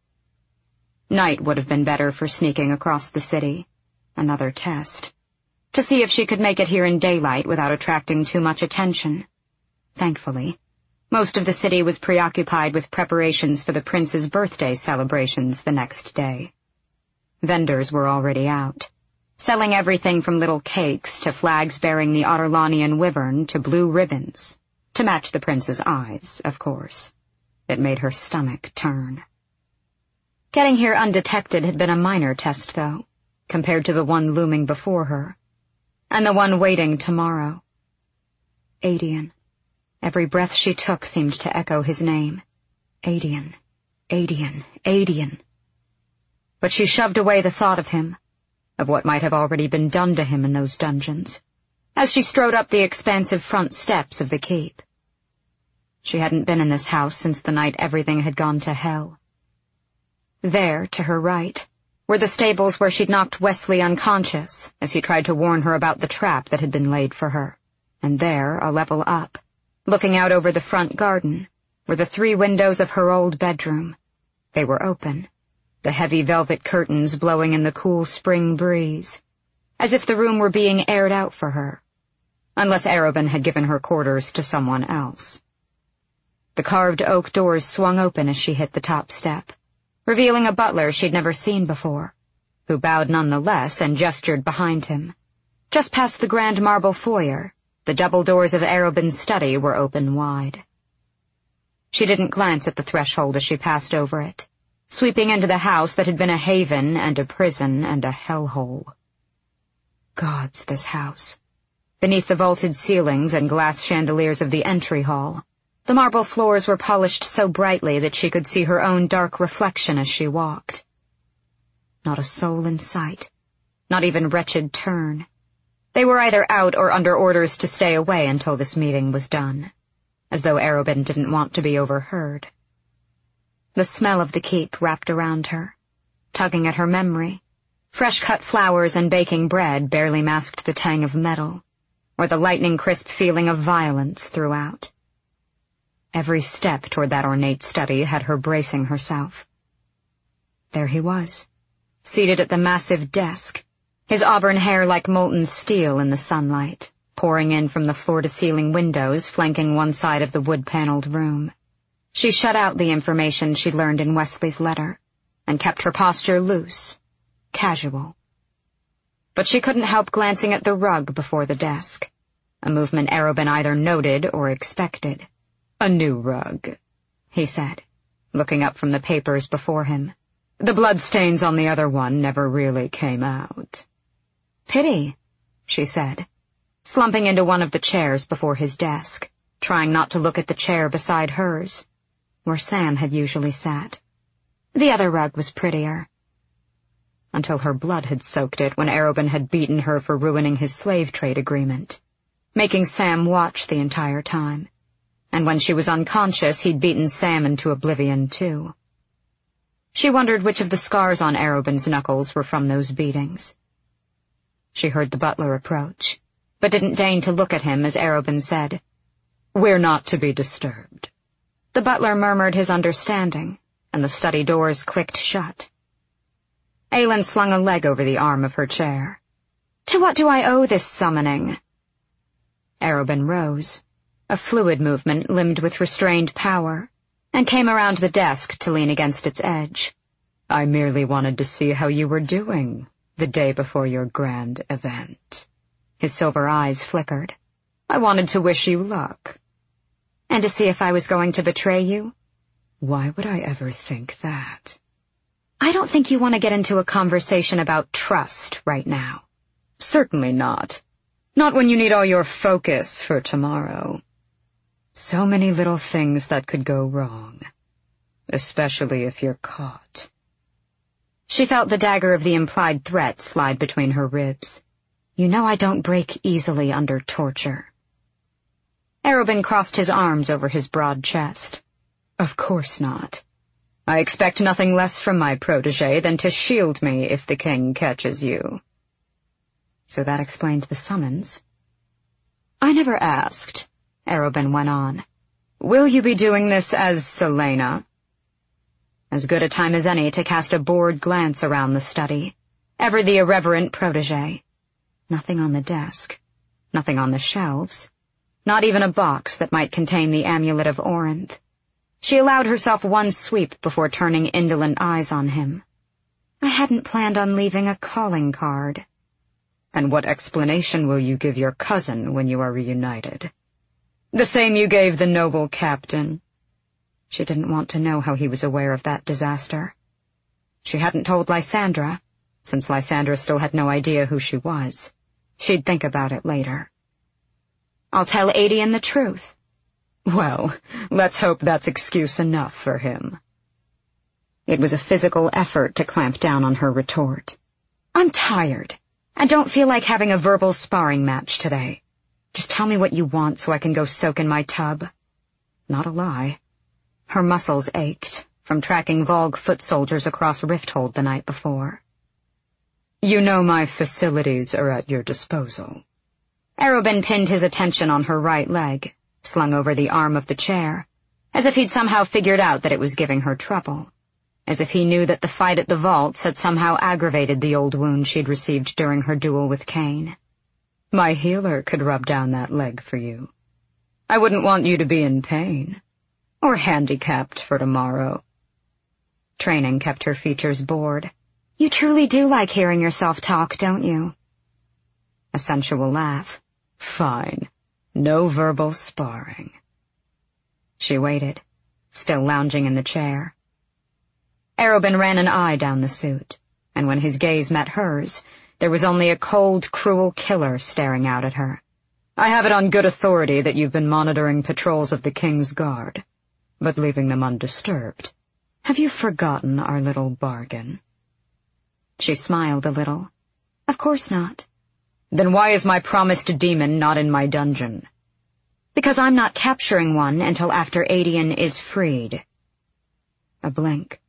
Night would have been better for sneaking across the city, another test, to see if she could make it here in daylight without attracting too much attention. Thankfully, most of the city was preoccupied with preparations for the prince's birthday celebrations the next day. Vendors were already out, selling everything from little cakes to flags bearing the Adarlanian wyvern to blue ribbons, to match the prince's eyes, of course. It made her stomach turn. Getting here undetected had been a minor test, though, compared to the one looming before her, and the one waiting tomorrow. Adian. Every breath she took seemed to echo his name. Adian, Adian, Adian. But she shoved away the thought of him, of what might have already been done to him in those dungeons, as she strode up the expansive front steps of the keep. She hadn't been in this house since the night everything had gone to hell. There, to her right, were the stables where she'd knocked Wesley unconscious as he tried to warn her about the trap that had been laid for her, and there, a level up, looking out over the front garden, were the three windows of her old bedroom. They were open, the heavy velvet curtains blowing in the cool spring breeze, as if the room were being aired out for her, unless Arobynn had given her quarters to someone else. The carved oak doors swung open as she hit the top step, revealing a butler she'd never seen before, who bowed nonetheless and gestured behind him. Just past the grand marble foyer, the double doors of Arobynn's study were open wide. She didn't glance at the threshold as she passed over it, sweeping into the house that had been a haven and a prison and a hellhole. Gods, this house. Beneath the vaulted ceilings and glass chandeliers of the entry hall, the marble floors were polished so brightly that she could see her own dark reflection as she walked. Not a soul in sight, not even wretched Tern. They were either out or under orders to stay away until this meeting was done, as though Arobynn didn't want to be overheard. The smell of the keep wrapped around her, tugging at her memory. Fresh-cut flowers and baking bread barely masked the tang of metal, or the lightning-crisp feeling of violence throughout. Every step toward that ornate study had her bracing herself. There he was, seated at the massive desk, his auburn hair like molten steel in the sunlight, pouring in from the floor-to-ceiling windows flanking one side of the wood-paneled room. She shut out the information she'd learned in Wesley's letter, and kept her posture loose, casual. But she couldn't help glancing at the rug before the desk, a movement Arobynn either noted or expected. "A new rug," he said, looking up from the papers before him. "The bloodstains on the other one never really came out." "Pity," she said, slumping into one of the chairs before his desk, trying not to look at the chair beside hers, where Sam had usually sat. The other rug was prettier. Until her blood had soaked it when Arobynn had beaten her for ruining his slave trade agreement, making Sam watch the entire time. And when she was unconscious, he'd beaten Sam into oblivion, too. She wondered which of the scars on Arobynn's knuckles were from those beatings. She heard the butler approach, but didn't deign to look at him as Arobin said, "We're not to be disturbed." The butler murmured his understanding, and the study doors clicked shut. Aelin slung a leg over the arm of her chair. "To what do I owe this summoning?" Arobin rose, a fluid movement limned with restrained power, and came around the desk to lean against its edge. "I merely wanted to see how you were doing the day before your grand event." His silver eyes flickered. "I wanted to wish you luck." "And to see if I was going to betray you?" "Why would I ever think that?" "I don't think you want to get into a conversation about trust right now." "Certainly not. Not when you need all your focus for tomorrow. So many little things that could go wrong, especially if you're caught." She felt the dagger of the implied threat slide between her ribs. "You know I don't break easily under torture." Arobin crossed his arms over his broad chest. "Of course not. I expect nothing less from my protégé than to shield me if the king catches you." So that explained the summons. "I never asked," Arobin went on. "Will you be doing this as Celaena?" As good a time as any to cast a bored glance around the study, ever the irreverent protégé. Nothing on the desk, nothing on the shelves, not even a box that might contain the amulet of Orinth. She allowed herself one sweep before turning indolent eyes on him. "I hadn't planned on leaving a calling card." "And what explanation will you give your cousin when you are reunited?" "The same you gave the noble captain." She didn't want to know how he was aware of that disaster. She hadn't told Lysandra, since Lysandra still had no idea who she was. She'd think about it later. "I'll tell Aedion the truth." "Well, let's hope that's excuse enough for him." It was a physical effort to clamp down on her retort. "I'm tired. I don't feel like having a verbal sparring match today. Just tell me what you want so I can go soak in my tub." Not a lie. Her muscles ached from tracking Volg foot soldiers across Rifthold the night before. "You know my facilities are at your disposal." Arobin pinned his attention on her right leg, slung over the arm of the chair, as if he'd somehow figured out that it was giving her trouble, as if he knew that the fight at the vaults had somehow aggravated the old wound she'd received during her duel with Cain. "My healer could rub down that leg for you. I wouldn't want you to be in pain, or handicapped for tomorrow." Training kept her features bored. "You truly do like hearing yourself talk, don't you?" A sensual laugh. "Fine. No verbal sparring." She waited, still lounging in the chair. Arobin ran an eye down the suit, and when his gaze met hers, there was only a cold, cruel killer staring out at her. "I have it on good authority that you've been monitoring patrols of the King's Guard, but leaving them undisturbed. Have you forgotten our little bargain?" She smiled a little. "Of course not." "Then why is my promised demon not in my dungeon?" "Because I'm not capturing one until after Aedion is freed." A blink.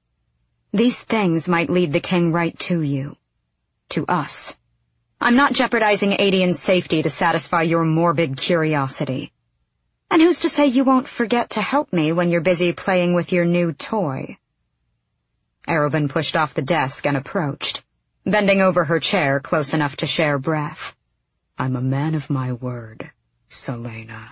"These things might lead the king right to you. To us. I'm not jeopardizing Aedion's safety to satisfy your morbid curiosity. And who's to say you won't forget to help me when you're busy playing with your new toy?" Arobin pushed off the desk and approached, bending over her chair close enough to share breath. "I'm a man of my word, Celaena."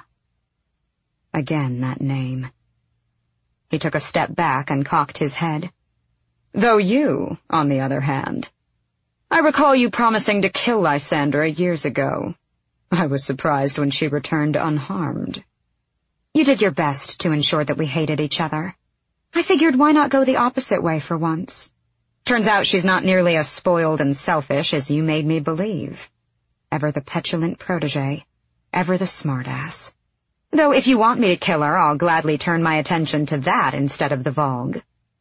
Again that name. He took a step back and cocked his head. "Though you, on the other hand, I recall you promising to kill Lysandra years ago. I was surprised when she returned unharmed." "You did your best to ensure that we hated each other. I figured why not go the opposite way for once? Turns out she's not nearly as spoiled and selfish as you made me believe. Ever the petulant protégé, ever the smartass. Though if you want me to kill her, I'll gladly turn my attention to that instead of the Volg."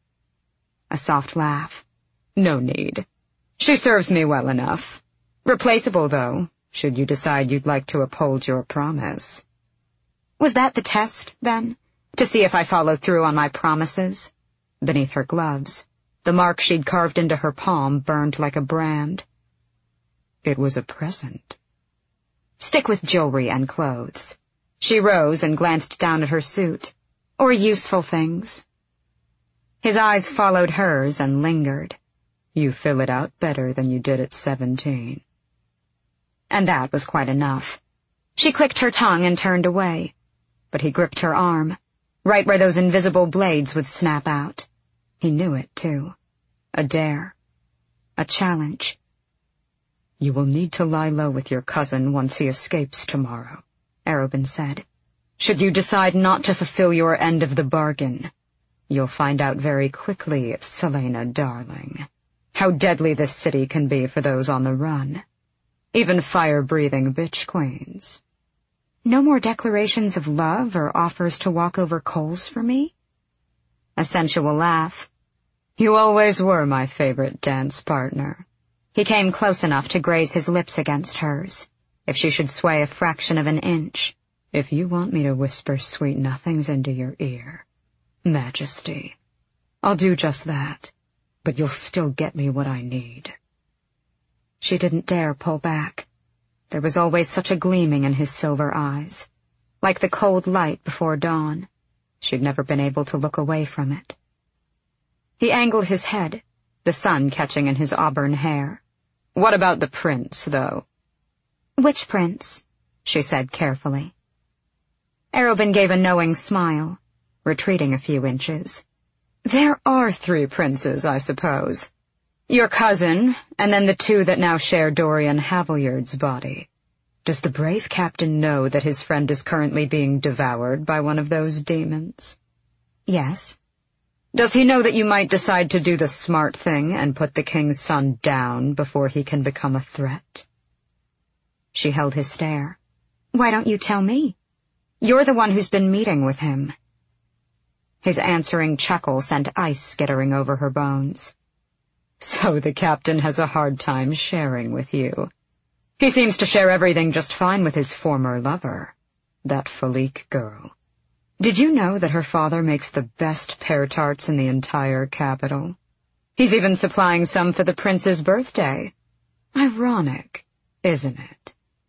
A soft laugh. "No need. She serves me well enough. Replaceable, though, should you decide you'd like to uphold your promise." "Was that the test, then? To see if I followed through on my promises?" Beneath her gloves, the mark she'd carved into her palm burned like a brand. It was a present. Stick with jewelry and clothes. She rose and glanced down at her suit. Or useful things. His eyes followed hers and lingered. You fill it out better than you did at seventeen. And that was quite enough. She clicked her tongue and turned away, but he gripped her arm, right where those invisible blades would snap out. He knew it, too. A dare. A challenge. You will need to lie low with your cousin once he escapes tomorrow, Arobin said. Should you decide not to fulfill your end of the bargain, you'll find out very quickly, Selena, darling, how deadly this city can be for those on the run. Even fire-breathing bitch queens. No more declarations of love or offers to walk over coals for me? A sensual laugh. You always were my favorite dance partner. He came close enough to graze his lips against hers, if she should sway a fraction of an inch. If you want me to whisper sweet nothings into your ear, Majesty, I'll do just that, but you'll still get me what I need. She didn't dare pull back. There was always such a gleaming in his silver eyes, like the cold light before dawn. She'd never been able to look away from it. He angled his head, the sun catching in his auburn hair. What about the prince, though? Which prince? She said carefully. Arobin gave a knowing smile, retreating a few inches. There are three princes, I suppose. Your cousin, and then the two that now share Dorian Haviljard's body. Does the brave captain know that his friend is currently being devoured by one of those demons? Yes. Does he know that you might decide to do the smart thing and put the king's son down before he can become a threat? She held his stare. Why don't you tell me? You're the one who's been meeting with him. His answering chuckle sent ice skittering over her bones. So the captain has a hard time sharing with you. He seems to share everything just fine with his former lover, that Falique girl. Did you know that her father makes the best pear tarts in the entire capital? He's even supplying some for the prince's birthday. Ironic, isn't it?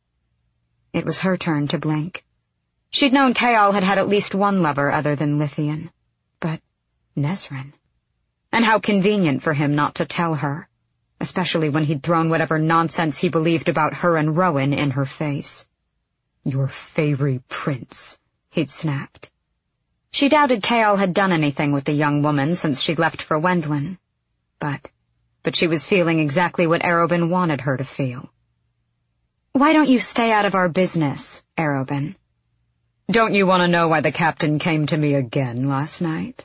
It was her turn to blink. She'd known Chaol had had at least one lover other than Lithian, but Nesryn. And how convenient for him not to tell her, especially when he'd thrown whatever nonsense he believed about her and Rowan in her face. Your favorite prince, he'd snapped. She doubted Chaol had done anything with the young woman since she'd left for Wendlin, but, but she was feeling exactly what Arobin wanted her to feel. Why don't you stay out of our business, Arobin? Don't you want to know why the captain came to me again last night?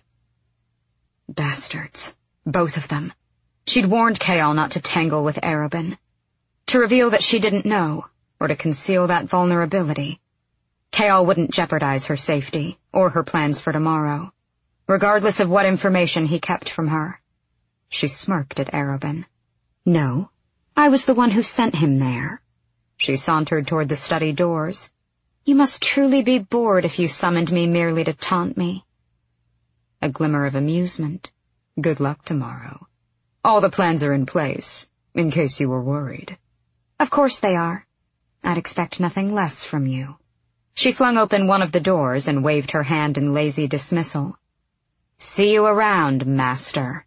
Bastards. Both of them. She'd warned Chaol not to tangle with Arobin. To reveal that she didn't know, or to conceal that vulnerability. Chaol wouldn't jeopardize her safety, or her plans for tomorrow, regardless of what information he kept from her. She smirked at Arobin. No, I was the one who sent him there. She sauntered toward the study doors. You must truly be bored if you summoned me merely to taunt me. A glimmer of amusement. Good luck tomorrow. All the plans are in place, in case you were worried. Of course they are. I'd expect nothing less from you. She flung open one of the doors and waved her hand in lazy dismissal. See you around, master.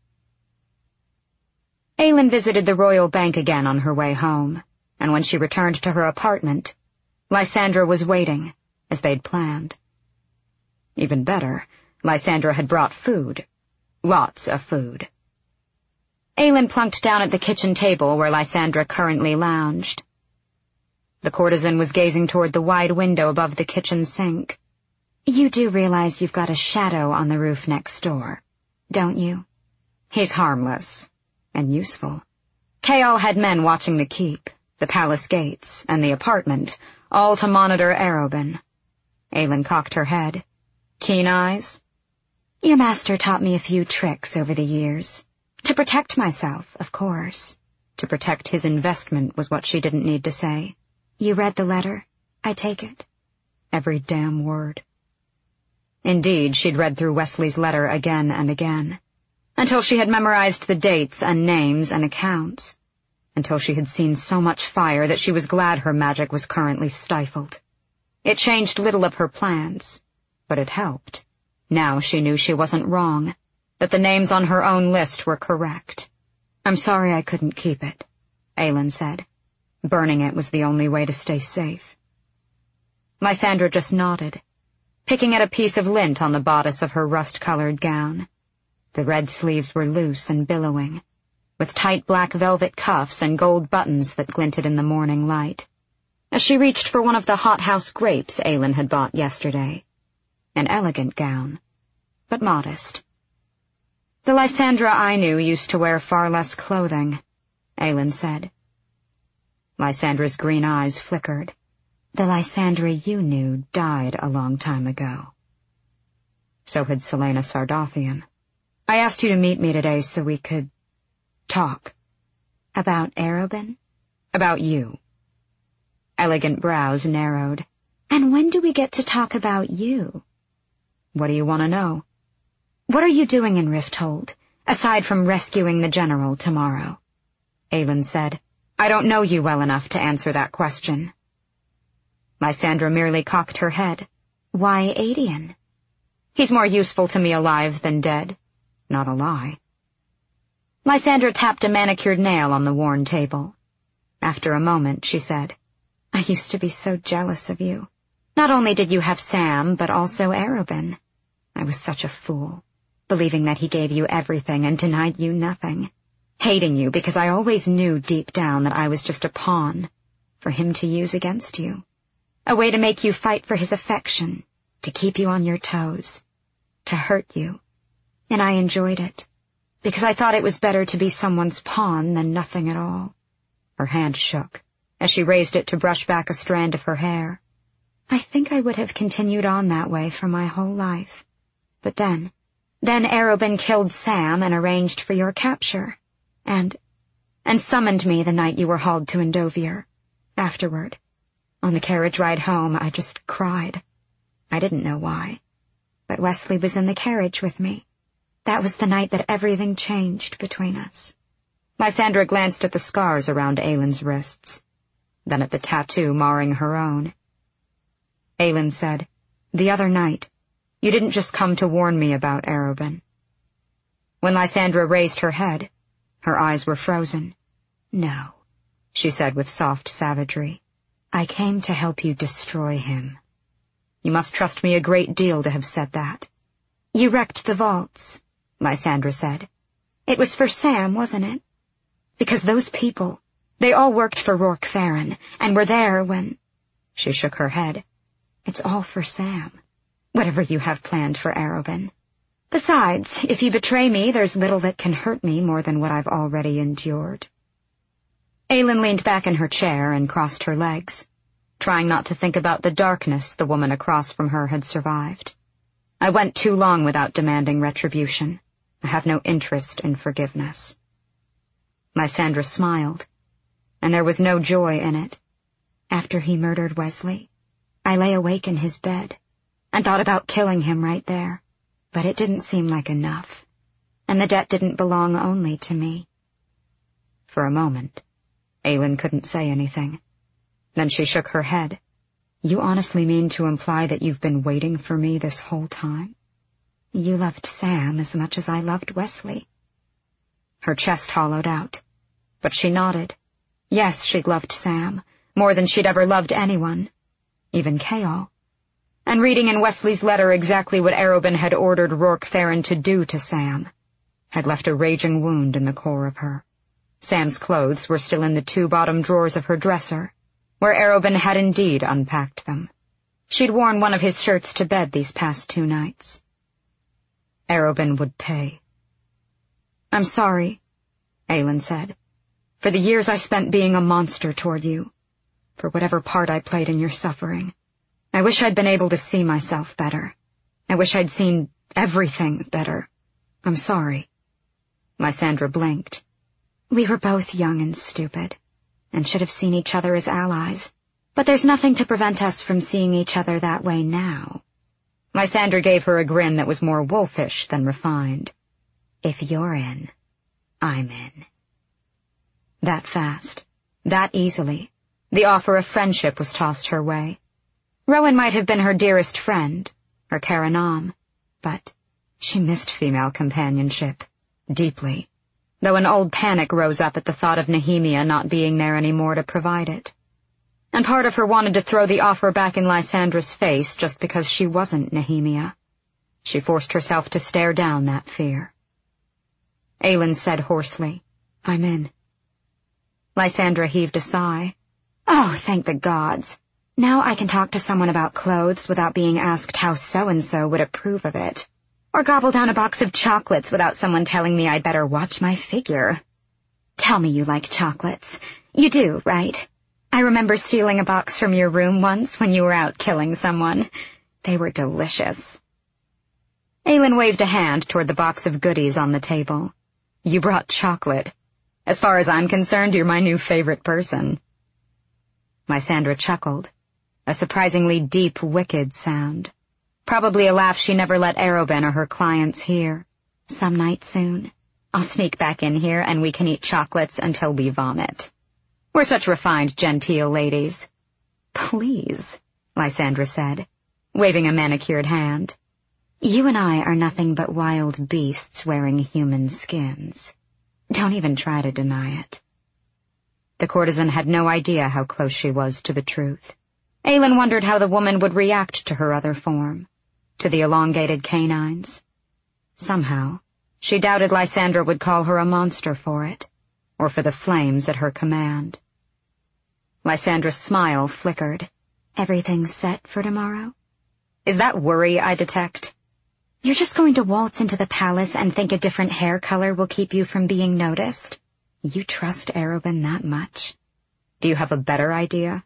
Aylin visited the Royal Bank again on her way home, and when she returned to her apartment, Lysandra was waiting, as they'd planned. Even better, Lysandra had brought food. Lots of food. Aylin plunked down at the kitchen table where Lysandra currently lounged. The courtesan was gazing toward the wide window above the kitchen sink. You do realize you've got a shadow on the roof next door, don't you? He's harmless. And useful. Chaol had men watching the keep, the palace gates, and the apartment, all to monitor Arobin. Aylin cocked her head. Keen eyes? Your master taught me a few tricks over the years. To protect myself, of course. To protect his investment was what she didn't need to say. You read the letter, I take it? Every damn word. Indeed, she'd read through Wesley's letter again and again, until she had memorized the dates and names and accounts. until she had seen so much fire that she was glad her magic was currently stifled. It changed little of her plans, but it helped. Now she knew she wasn't wrong, that the names on her own list were correct. "I'm sorry I couldn't keep it," Aelin said. Burning it was the only way to stay safe. Lysandra just nodded, picking at a piece of lint on the bodice of her rust-colored gown. The red sleeves were loose and billowing, with tight black velvet cuffs and gold buttons that glinted in the morning light. As she reached for one of the hothouse grapes Aelin had bought yesterday. An elegant gown, but modest. "The Lysandra I knew used to wear far less clothing," Aelin said. Lysandra's green eyes flickered. "The Lysandra you knew died a long time ago." So had Selena Sardothian. "I asked you to meet me today so we could talk." "About Arobin?" "About you." Elegant brows narrowed. "And when do we get to talk about you?" "What do you want to know?" "What are you doing in Rifthold, aside from rescuing the General tomorrow?" Aelin said. "I don't know you well enough to answer that question." Lysandra merely cocked her head. "Why Adian?" "He's more useful to me alive than dead." Not a lie. Lysandra tapped a manicured nail on the worn table. After a moment, she said, "I used to be so jealous of you. Not only did you have Sam, but also Arobin. I was such a fool, believing that he gave you everything and denied you nothing. Hating you because I always knew deep down that I was just a pawn for him to use against you. A way to make you fight for his affection, to keep you on your toes, to hurt you. And I enjoyed it, because I thought it was better to be someone's pawn than nothing at all." Her hand shook as she raised it to brush back a strand of her hair. "I think I would have continued on that way for my whole life. But then, then Arobin killed Sam and arranged for your capture, and, and summoned me the night you were hauled to Endovier. Afterward, on the carriage ride home, I just cried. I didn't know why, but Wesley was in the carriage with me. That was the night that everything changed between us." Lysandra glanced at the scars around Aelin's wrists, then at the tattoo marring her own. Aelin said, "The other night, you didn't just come to warn me about Arobin." When Lysandra raised her head, her eyes were frozen. "No," she said with soft savagery. "I came to help you destroy him." "You must trust me a great deal to have said that." "You wrecked the vaults," Lysandra said. "It was for Sam, wasn't it? Because those people, they all worked for Rourke Farron, and were there when—" She shook her head. "It's all for Sam, whatever you have planned for Arobin. Besides, if you betray me, there's little that can hurt me more than what I've already endured." Aelin leaned back in her chair and crossed her legs, trying not to think about the darkness the woman across from her had survived. "I went too long without demanding retribution. I have no interest in forgiveness." Lysandra smiled, and there was no joy in it. "After he murdered Wesley, I lay awake in his bed and thought about killing him right there, but it didn't seem like enough, and the debt didn't belong only to me." For a moment, Aelin couldn't say anything. Then she shook her head. "You honestly mean to imply that you've been waiting for me this whole time? You loved Sam as much as I loved Wesley." Her chest hollowed out, but she nodded. Yes, she'd loved Sam, more than she'd ever loved anyone, even Chaol. And reading in Wesley's letter exactly what Arobin had ordered Rourke Farron to do to Sam had left a raging wound in the core of her. Sam's clothes were still in the two bottom drawers of her dresser, where Arobin had indeed unpacked them. She'd worn one of his shirts to bed these past two nights. Arobin would pay. "I'm sorry," Aelin said, "for the years I spent being a monster toward you, for whatever part I played in your suffering. I wish I'd been able to see myself better. I wish I'd seen everything better. I'm sorry." Lysandra blinked. "We were both young and stupid, and should have seen each other as allies, but there's nothing to prevent us from seeing each other that way now." Lysandra gave her a grin that was more wolfish than refined. "If you're in, I'm in." That fast, that easily, the offer of friendship was tossed her way. Rowan might have been her dearest friend, her Karanam, but she missed female companionship, deeply, though an old panic rose up at the thought of Nehemia not being there anymore to provide it. And part of her wanted to throw the offer back in Lysandra's face just because she wasn't Nehemia. She forced herself to stare down that fear. Aelin said hoarsely, "I'm in." Lysandra heaved a sigh. "Oh, thank the gods. Now I can talk to someone about clothes without being asked how so-and-so would approve of it. Or gobble down a box of chocolates without someone telling me I'd better watch my figure. Tell me you like chocolates. You do, right? I remember stealing a box from your room once when you were out killing someone. They were delicious." Aelin waved a hand toward the box of goodies on the table. "You brought chocolate. As far as I'm concerned, you're my new favorite person." Lysandra chuckled, a surprisingly deep, wicked sound. Probably a laugh she never let Arobynn or her clients hear. "Some night soon, I'll sneak back in here and we can eat chocolates until we vomit. We're such refined, genteel ladies." "Please," Lysandra said, waving a manicured hand. "You and I are nothing but wild beasts wearing human skins. Don't even try to deny it." The courtesan had no idea how close she was to the truth. Aelin wondered how the woman would react to her other form, to the elongated canines. Somehow, she doubted Lysandra would call her a monster for it, or for the flames at her command. Lysandra's smile flickered. "Everything's set for tomorrow?" "Is that worry I detect?" "You're just going to waltz into the palace and think a different hair color will keep you from being noticed? You trust Arobynn that much?" "Do you have a better idea?"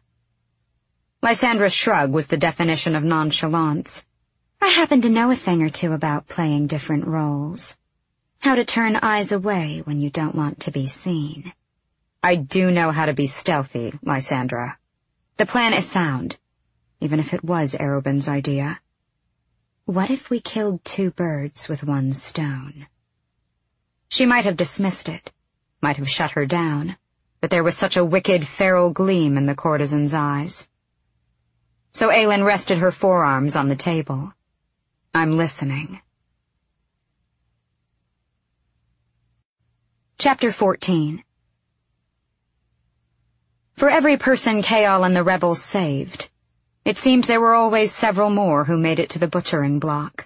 Lysandra's shrug was the definition of nonchalance. "I happen to know a thing or two about playing different roles. How to turn eyes away when you don't want to be seen." "I do know how to be stealthy, Lysandra. The plan is sound, even if it was Arobynn's idea." "What if we killed two birds with one stone?" She might have dismissed it, might have shut her down, but there was such a wicked, feral gleam in the courtesan's eyes. So Aelin rested her forearms on the table. "I'm listening." Chapter fourteen. For every person Chaol and the rebels saved, it seemed there were always several more who made it to the butchering block.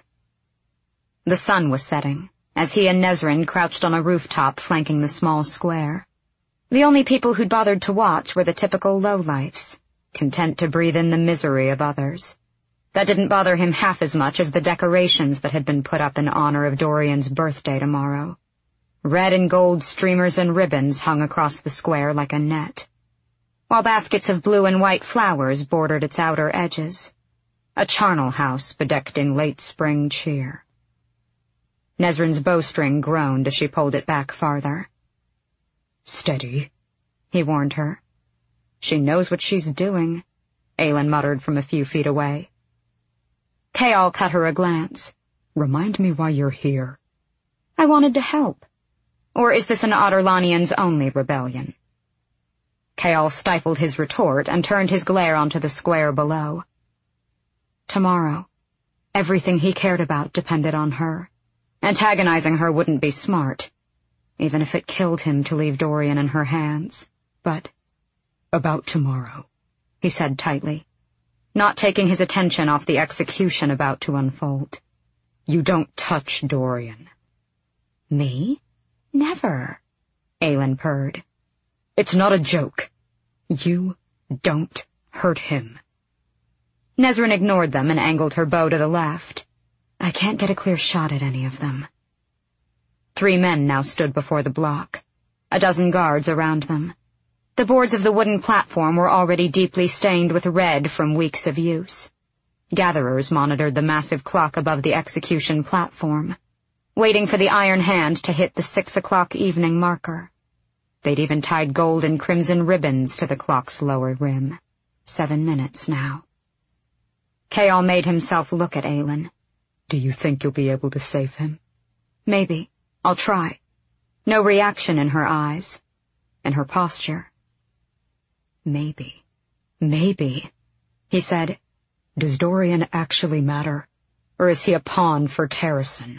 The sun was setting, as he and Nesrin crouched on a rooftop flanking the small square. The only people who'd bothered to watch were the typical lowlifes, content to breathe in the misery of others. That didn't bother him half as much as the decorations that had been put up in honor of Dorian's birthday tomorrow. Red and gold streamers and ribbons hung across the square like a net, while baskets of blue and white flowers bordered its outer edges. A charnel house bedecked in late spring cheer. Nesrin's bowstring groaned as she pulled it back farther. "Steady," he warned her. "She knows what she's doing," Aelin muttered from a few feet away. Chaol cut her a glance. "Remind me why you're here." "I wanted to help. Or is this an Adarlanian's only rebellion?" Chaol stifled his retort and turned his glare onto the square below. Tomorrow, everything he cared about depended on her. Antagonizing her wouldn't be smart, even if it killed him to leave Dorian in her hands. But about tomorrow, he said tightly, not taking his attention off the execution about to unfold. "You don't touch Dorian." "Me? Never," Aelin purred. "It's not a joke. You don't hurt him." Nesrin ignored them and angled her bow to the left. "I can't get a clear shot at any of them." Three men now stood before the block, a dozen guards around them. The boards of the wooden platform were already deeply stained with red from weeks of use. Gatherers monitored the massive clock above the execution platform, waiting for the iron hand to hit the six o'clock evening marker. They'd even tied gold and crimson ribbons to the clock's lower rim. Seven minutes now. Chaol made himself look at Aelin. "Do you think you'll be able to save him?" "Maybe. I'll try." No reaction in her eyes. in her posture. Maybe, maybe, he said. Does Dorian actually matter? Or is he a pawn for Terrasen?